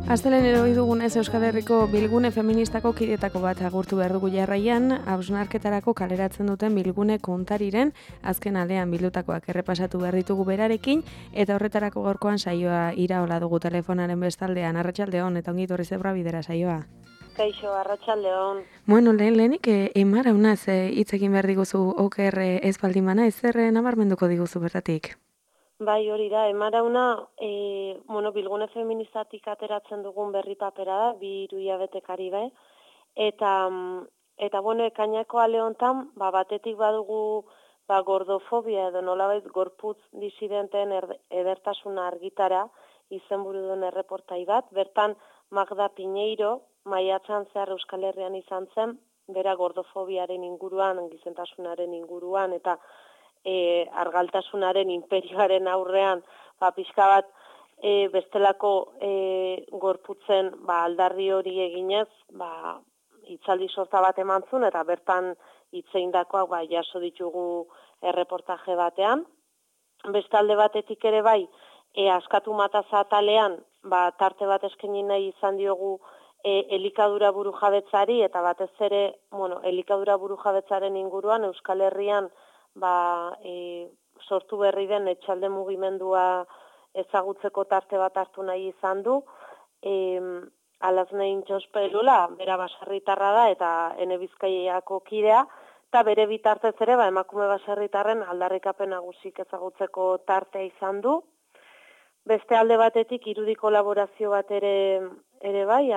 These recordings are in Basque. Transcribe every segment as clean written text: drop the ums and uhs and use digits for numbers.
Astelehen ohi dugunez Euskal Herriko bilgune feministako kidetako bat agurtu behar dugu jarraian, hausnarketarako kaleratzen duten bilgune kontariren azken aldean bildutakoak errepasatu behar ditugu berarekin, eta horretarako gaurkoan saioa iraola dugu telefonaren bestaldean. Arratsaldeon eta ongi etorri zebra bidera saioa. Kaixo, arratsaldeon. Bueno, lehenik emaraunaz hitz egin behar diguzu oker ez baldin bana, ezer nabarmenduko diguzu bertatik? Bai, hori da, emarauna, bilgune feministatik ateratzen dugun berri papera da, 2 hilabetekari bai, eta ekainako ale hontan, batetik badugu gordofobia edo nolabait gorputz disidenten edertasuna argitara izenburu duen erreportai bat, bertan Magda Piñeiro, maiatzean zehar Euskal Herrian izan zen, bera gordofobiaren inguruan, gizentasunaren inguruan, eta argaltasunaren imperioaren aurrean pixka bat bestelako gorputzen aldarri hori eginez hitzaldi sorta bat eman zuen eta bertan hitzeindakoak jaso ditugu erreportaje batean. Bestalde batetik ere bai askatu mataza atalean tarte bat eskaini nahi izan diogu elikadura burujabetzari eta batez ere elikadura burujabetzaren inguruan Euskal Herrian sortu berri den etxalde mugimendua ezagutzeko tarte bat hartu nahi izan du. Alaznein Txospelula, bera baserritarra da eta Ene Bizkaiako kidea, eta bere bitartez ere emakume baserritarren aldarrikapen nagusik ezagutzeko tartea izan du. Beste alde batetik irudi kolaborazio bat ere bai,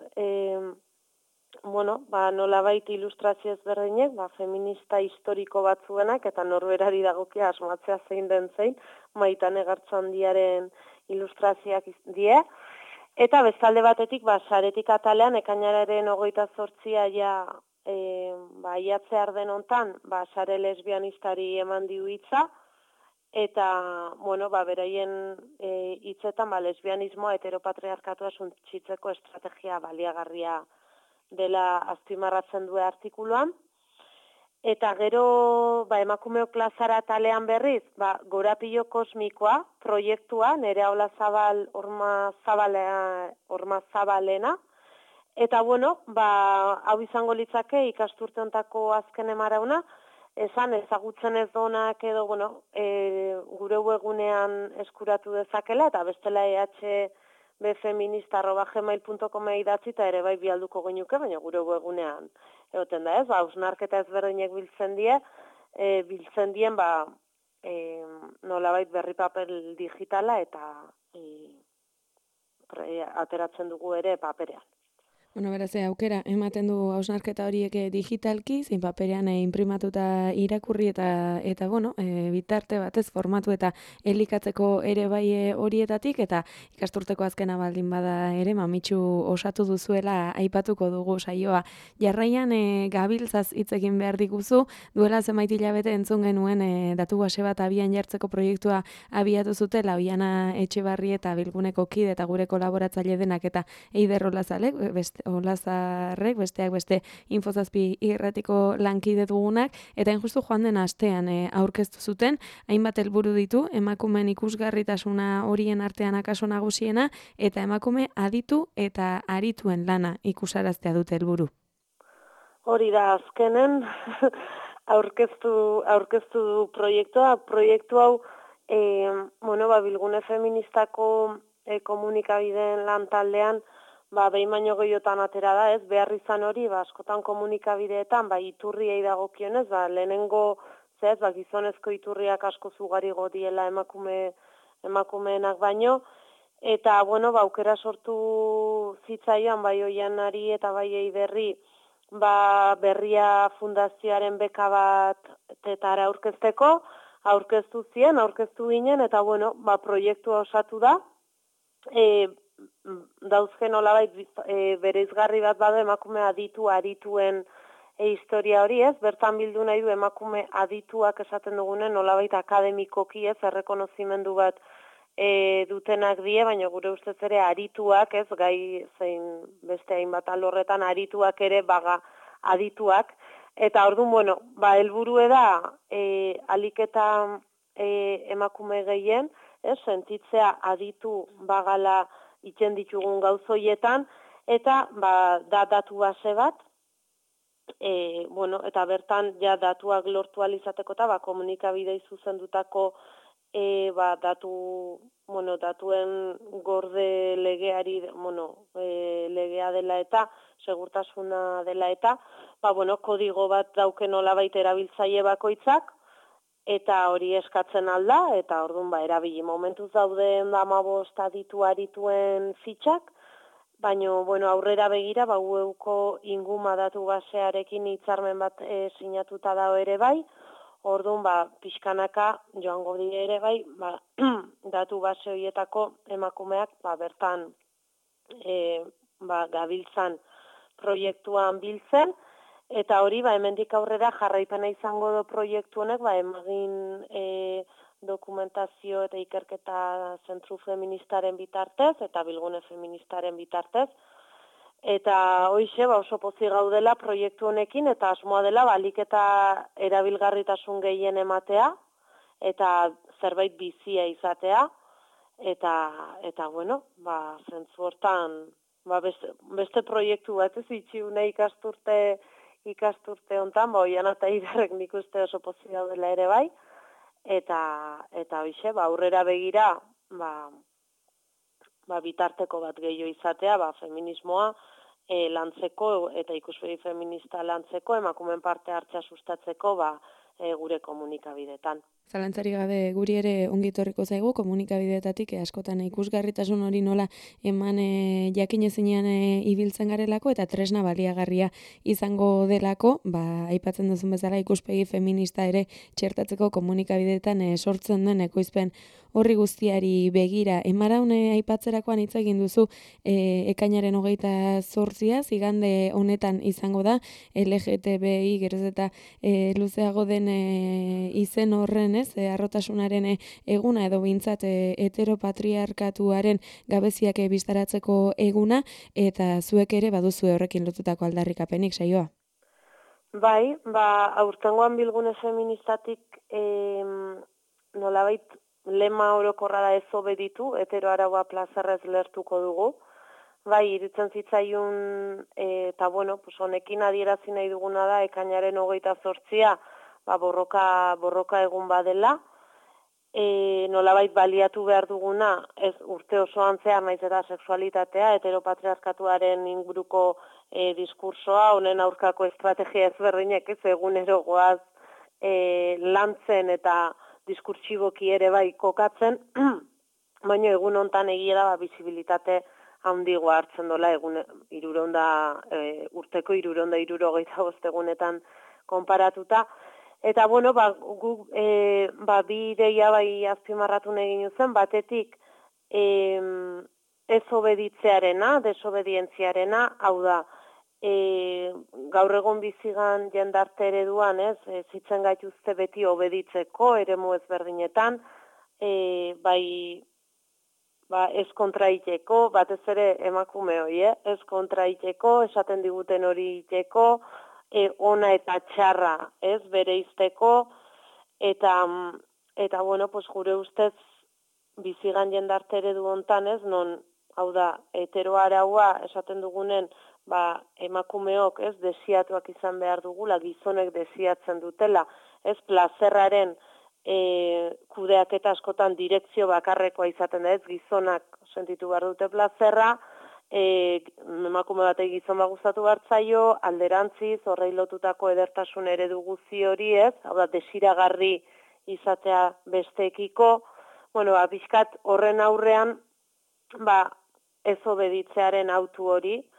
nolabait ilustrazio ezberdinek, feminista historiko batzuenak eta norberari dagokia asmatzea zein den zein, Maitane Gartxondiaren ilustrazioak die. Eta bestalde batetik, saretik atalean, ekainaren 28 aiatzear den hontan, sare lesbianistari eman diu hitza, eta, beraien hitzetan, lesbianismoa heteropatriarkatua suntsitzeko estrategia baliagarria dela azpimarratzen du artikuluan. Eta gero, emakumeok plazara talean berriz, Gorapilo kosmikoa proiektua, Nerea Olazabal Ormazabalena. Eta hau izango litzake ikasturte hontako azken emarauna, ezagutzen ez donak edo, gure webunean eskuratu dezakela, eta bestela bfeminista@gmail.com idatzi eta ere bai bialduko genuke, baina gure webunean egoten da ez, hausnarketa ezberdinek biltzen dien, nolabait berri papel digitala eta ateratzen dugu ere paperean. Beraz, aukera ematen du hausnarketa horiek digitalki, zein paperean inprimatuta irakurri eta bitarte batez formatu eta elikatzeko ere bai horietatik, eta ikasturteko azkena baldin bada ere, mamitsu osatu duzuela aipatuko dugu saioa. Jarraian gabiltzaz hitz egin behar diguzu, duela zenbait hilabete entzun genuen datu base bat abian jartzeko proiektua abiatu zutela, Oiana Etxebarri eta bilguneko kide eta gure kolaboratzaile denak eta Eider Olazarrek, besteak beste Infozazpi irratiko lankide dugunak, eta injustu joan den astean aurkeztu zuten, hainbat helburu ditu, emakumeen ikusgarritasuna horien artean akaso nagusiena, eta emakume aditu eta arituen lana ikusaraztea dute helburu. Hori da azkenen aurkeztu du proiektu hau bilgune feministako komunikabideen lan taldean behin baino gehiotan atera da, ez, behar izan hori, askotan komunikabideetan, iturriei dagokionez, lehenengo, gizonezko iturriak asko zugarigo diela emakumeenak baino, eta, aukera sortu zitzaion, Oianari eta Eiderri, Berria Fundazioaren beka bat tetara aurkeztu ginen, eta, proiektua osatu da, dauzken nolabait bereizgarri bat badu emakume arituen historia hori, ez? Bertan bildu nahi du emakume adituak esaten dugunen nolabait akademikoki, ez, errekonozimendu bat dutenak die, baina gure ustez ere arituak, ez, gai zein beste hainbat alorretan arituak ere adituak, eta orduan, helburue da ahalik eta emakume gehien, sentitzea aditu bagala itzen ditugun gauzoietan, eta da datu base bat, eta bertan ja datuak lortu alizateko eta komunikabidei zuzendutako datuen gorde legeari, legea dela eta, segurtasuna dela eta, kodigo bat dauken nolabait erabiltzaile bakoitzak, eta hori eskatzen alda, eta orduan erabili. Momentuz dauden 15 arituen fitxak, baina aurrera begira, UEUko inguma datu basearekin hitzarmen bat sinatuta dago ere bai, orduan pixkanaka joango dire ere bai, datu base horietako emakumeak bertan gabiltzan proiektuan biltzen, eta hori hemendik aurrera jarraipena izango do proiektu honek emagin dokumentazio eta ikerketa zentru feministaren bitartez eta bilgune feministaren bitartez. Eta hoize oso pozik gaudela proiektu honekin eta asmoa dela ahalik eta erabilgarritasun gehien ematea eta zerbait bizia izatea eta zentzu hortan beste proiektu bat ez itxiune ikasturte hontan, Oiana eta Iderrek nik uste oso pozik gaudela ere bai. Eta hoize, aurrera begira, bitarteko bat gehiago izatea, feminismoa lantzeko eta ikuspegi feminista lantzeko, emakumeen parte hartzea sustatzeko gure komunikabidetan. Zalantzarik gabe guri ere ongi etorriko zaigu komunikabideetatik askotan ikusgarritasun hori nola eman jakinezinean ibiltzen garelako eta tresna baliagarria izango delako, aipatzen duzun bezala ikuspegi feminista ere txertatzeko komunikabideetan sortzen den ekoizpen horri guztiari begira. Emaraune aipatzerakoan hitz egin duzu ekainaren 28 igande honetan izango da LGTBI geroz eta luzeago den izen horren arrotasunaren eguna edo bintzat heteropatriarkatuaren gabeziak bistaratzeko eguna, eta zuek ere baduzue horrekin lotutako aldarrikapenik, saioa? Bai, aurtengoan bilgune feministatik nolabait lema orokorra da ez obeditu, heteroaraua plazerrez lertuko dugu. Bai, iritzen zitzaiun, eta honekin adierazi nahi duguna da, ekainaren 28 borroka egun badela, nolabait baliatu behar duguna, ez urte osoan zehar naiz eta sexualitatea, heteropatriarkatuaren inguruko diskursoa, honen aurkako estrategia ezberdinek, ez egunero goaz lantzen eta diskurtsiboki ere bai kokatzen, baina egun hontan egia da bizibilitate handigoa hartzen dola urteko 365 egunetan konparatuta. Eta guk bi ideia bai azpimarratu egin zen, batetik ez obeditzearena, desobedientziarena, hau da, gaur egon bizigan jendarte ereduan, zitzen gaituzte beti obeditzeko, eremu ezberdinetan, ez kontraiteko, batez ere emakume hori, ez kontraiteko, esaten diguten hori iteko, ona eta txarra, bereizteko, eta gure ustez bizigan jendarte eredu hontan, non, hau da, heteroaraua esaten dugunen, emakumeok desiatuak izan behar dugula, gizonek desiatzen dutela, plazerraren kudeaketa askotan direkzio bakarrekoa izaten da, gizonak sentitu behar dute plazerra, emakume batek gizon gustatu hartzaio, alderantziz, horrei lotutako edertasun eredu guzti hori hau da, desiragarri izatea besteekiko, pixkat horren aurrean, ez obeditzearen autu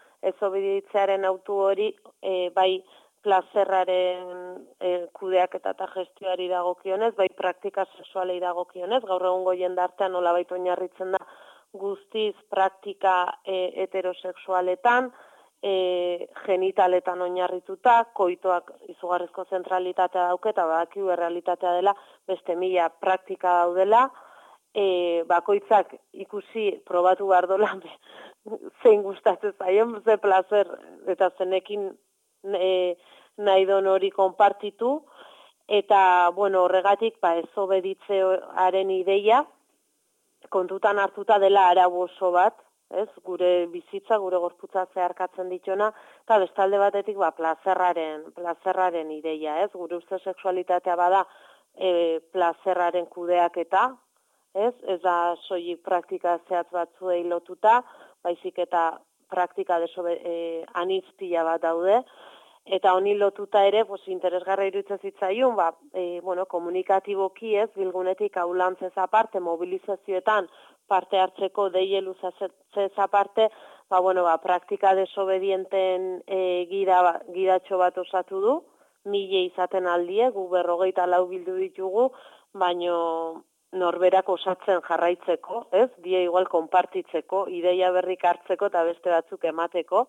hori, bai plazerraren kudeaketa eta gestioari dagokionez, bai praktika sexualei dagokionez, gaur egungo jendartean nolabait oinarritzen da guztiz praktika heterosexualetan, genitaletan oinarrituta, koitoak izugarrizko zentralitatea dauketa, badakigu errealitatea dela, beste 1000 praktika daudela, bakoitzak ikusi probatu behar dola zein gustatzen zaien, ze placer eta zenekin nahi don hori konpartitu, eta horregatik ez obeditzearen ideia kontutan hartuta dela arau oso bat, ez? Gure bizitza, gure gorputza zeharkatzen dituna, eta bestalde batetik plazerraren ideia, ez? Gure uste sexualitatea bada plazerraren kudeaketa, ez da soilik praktika zehatz batzuei lotuta, baizik eta praktika anitz pila bat daude, eta honi lotuta ere, interesgarra iruditzen zitzaion, komunikatiboki ez, bilgunetik aulantzez aparte, mobilizazioetan parte hartzeko deie luzatzez aparte, praktika desobedienten gidatxo bat osatu du, 1000 izaten aldie, gu 54 bildu ditugu, baino norberak osatzen jarraitzeko, ez? Die igual konpartitzeko, ideia berrik hartzeko eta beste batzuk emateko.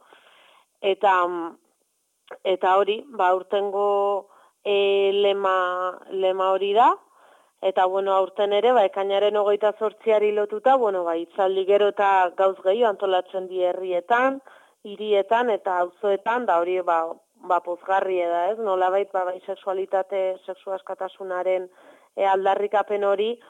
Eta hori, aurtengo lema hori da, eta aurten ere, ekainaren 28 lotuta, hitzaldi gero eta gauz gehiago antolatzen di herrietan, hirietan eta auzoetan, da hori pozgarri da, ez? Nolabait bai sexu askatasunaren aldarrikapen hori,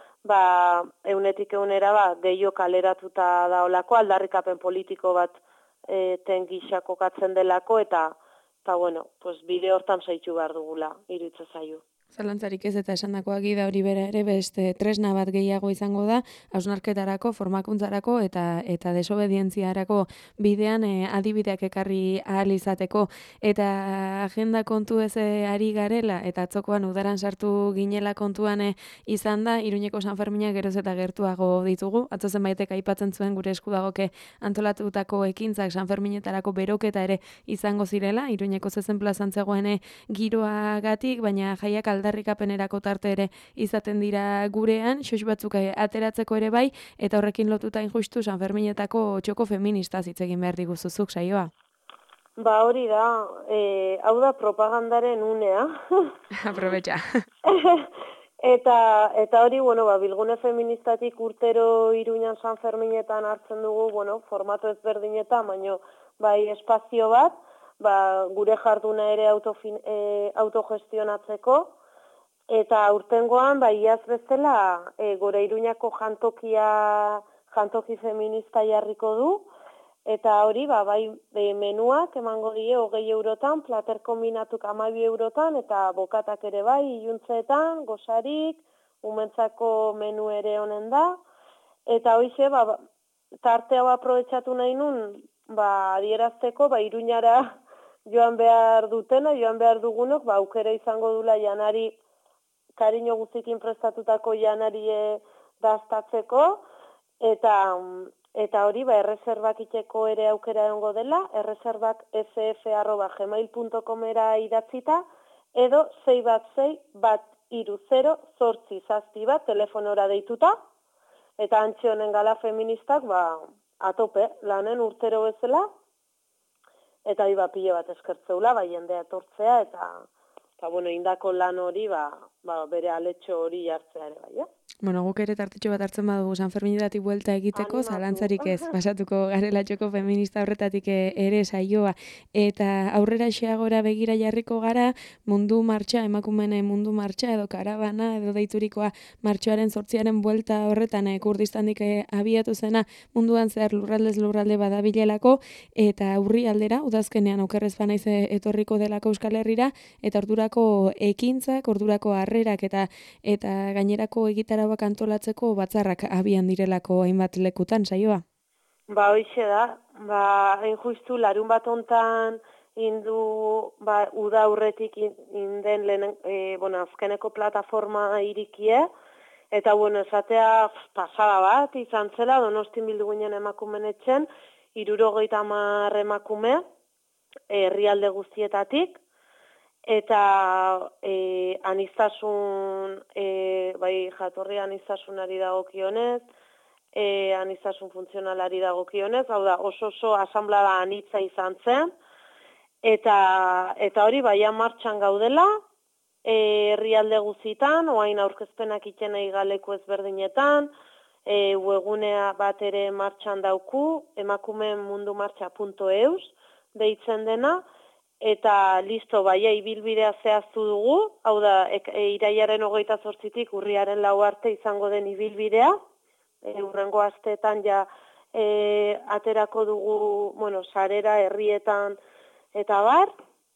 100% gehiago kaleratuta daolako, aldarrikapen politiko bat gisa kokatzen delako, eta bide hortan zaitu behar dugula, iruditzen zaio. Zalantzarik ez eta esandakoa gida hori bera ere beste tresna bat gehiago izango da, hausnarketarako, formakuntzarako eta desobedientziarako bidean adibideak ekarri ahal izateko. Eta agenda kontu ez ari garela, eta atzokoan udaran sartu ginela kontuan izan da, Iruñeko Sanferminak geroz eta gertuago ditugu. Atzo zenbaitek aipatzen zuen gure eskudagoke antolatutako ekintzak Sanferminetarako beroketa ere izango zirela, Iruñeko zezen plazan zegoen giroagatik, baina jaiak aldarrikapenerako tarte ere izaten dira gurean, xox batzuk ateratzeko ere bai, eta horrekin lotuta injustu Sanferminetako txoko feminista hitz egin behar diguzuzuk saioa. Hori da, hau da propagandaren unea. Aprobetxa. Eta hori, bilgune feministatik urtero Iruñan Sanferminetan hartzen dugu, formato ezberdinetan, baino bai espazio bat, gure jarduna ere autogestionatzeko, eta urtengoan, iaz bezala, gora Iruñako jantoki feminista jarriko du, eta hori, menuak emango die 20 eurotan, plater kombinatuk 12 eurotan, eta bokatak ere iluntzeetan, gosarik, umentzako menu ere honen da, eta hoize, tarte hau aprobetxatu nahi nun, adierazteko, Iruñara joan behar dugunok, aukera izango dula janari, kariño guztikin prestatutako janari daztatzeko, eta hori, erreserbak iteko ere aukera egongo dela, erreserbak sf@gmail.comera idatzita, edo 616-130-877 telefonora deituta, eta antxe honen gala feministak, atope, lanen urtero bezala, eta pile bat eskertzeula, jendea etortzea, eta indako lan hori, bere aletxo hori jartzea ere, bai, Guk ere tartitxo bat hartzen badugu Sanferminetatik buelta egiteko, zalantzarik ez, pasatuko garela txoko feminista horretatik ere saioa. Eta aurrera xeagora begira jarriko gara, mundu martxa, emakumeen mundu martxa, edo karabana, edo deiturikoa martxoaren 8 buelta horretan Kurdistandik abiatu zena munduan zehar lurraldez lurralde badabilelako, eta urri aldera, udazkenean okerrez banaiz etorriko delako Euskal Herrira, eta ordurako ekintzak, ordurako harrerak eta gainerako egitara antolatzeko batzarrak abian direlako hainbat lekutan, saioa? Hoixe da. Hain justu, larun bat hontan indu, uda aurretik inden lehen, azkeneko plataforma irikie, eta, esatea pasada bat, izan zela, Donostin bildu ginen emakumen etxen, 70 emakume, herrialde guztietatik, eta aniztasun, jatorri aniztasunari dagokionez, aniztasun funtzionalari dagokionez, hau da, oso asanblada anitza izan zen, eta hori, martxan gaudela, herrialde guztietan, oain aurkezpenak itxen galeko ezberdinetan, webgunea bat ere martxan dauku, emakumeenmundumartxa.eus, deitzen dena, eta listo, ibilbidea zehaztu dugu, hau da, irailaren 28tik urriaren 4 arte izango den ibilbidea, urrengo asteetan aterako dugu, sarera herrietan eta bar,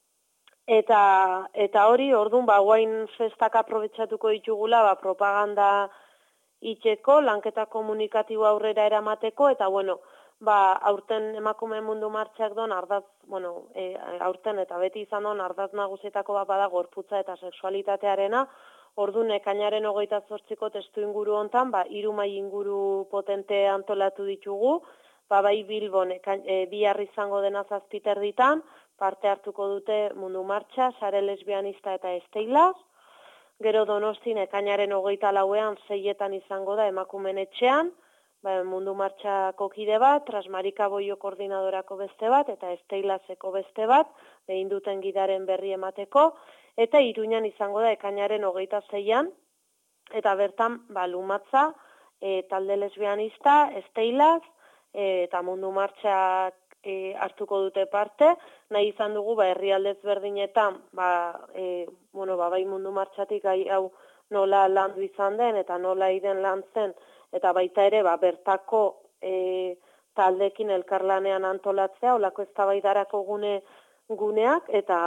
eta hori, orduan, guain festak aprobetxatuko ditugula, propaganda itxeko, lanketa komunikatibo aurrera eramateko, eta aurten emakume mundu martxak don ardaz, aurten eta beti izan don ardaz nagusietako bat bada gorputza eta sexualitatearena, orduan ekainaren 28ko testu inguru hontan, 3 mahai inguru potente antolatu ditugu, bai Bilbon bihar izango dena 7:30, parte hartuko dute mundu martxa, sare lesbianista eta esteilaz, gero Donostin ekainaren 24ean 6etan izango da emakumen etxean, mundu martxako kide bat, Transmarika Boio koordinadorako beste bat, eta Esteilazeko beste bat, behin duten gidaren berri emateko, eta Iruñan izango da ekainaren 26ean, eta bertan, Lumatza, talde lesbianista, Esteilaz, eta mundu martxak hartuko dute parte, nahi izan dugu, herrialdez berdinetan, bai mundu martxatik hau nola landu izan den, eta nola iden lan zen, eta baita ere, bertako taldekin elkarlanean antolatzea, olako eztabaidarako guneak,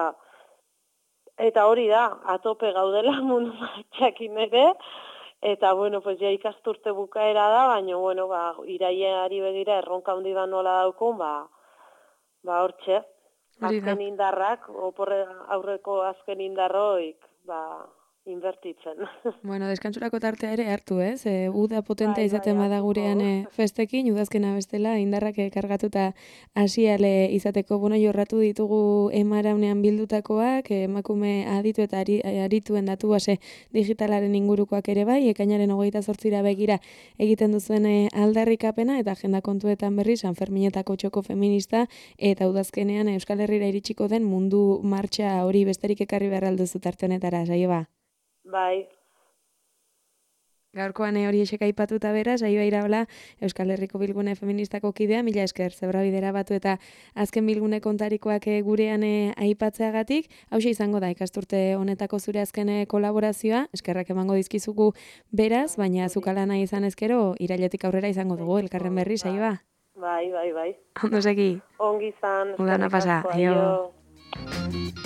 eta hori da, atope gaudela mundu martxakin ere, eta, ja ikasturte bukaera da, baina, iraileari begira erronka handi bat nola daukun, hortxe, azken indarrak, aurreko azken indarroik, invertitzen. Deskantsurako tartea ere hartu, ez? Uda potentea izaten bada gurean festekin, udazkena bestela, indarrak kargatuta hasiale izateko, jorratu ditugu emaraunean bildutakoak, emakume aditu eta arituen datu base digitalaren ingurukoak ere bai, ekainaren 28ra begira egiten duzuen aldarrikapena, eta agenda kontuetan berri, Sanferminetako txoko feminista, eta udazkenean Euskal Herrira iritsiko den mundu martxa hori besterik ekarri behar alduzu tarte honetara, Saioa? Bai. Gaurkoan hori esek aipatuta beraz, Saioa Iraola, Euskal Herriko Bilgune Feministako kidea, mila esker, Zebrabidera batu eta azken bilgune kontarikoak gurean aipatzeagatik, hauxe izango da ikasturte honetako zure azken kolaborazioa, eskerrak emango dizkizugu beraz, baina zukalana izan ezkero, irailetik aurrera izango dugu, elkarren berri, Saioa? Bai. Ondo segi? Ongi izan. Udana pasa, aio.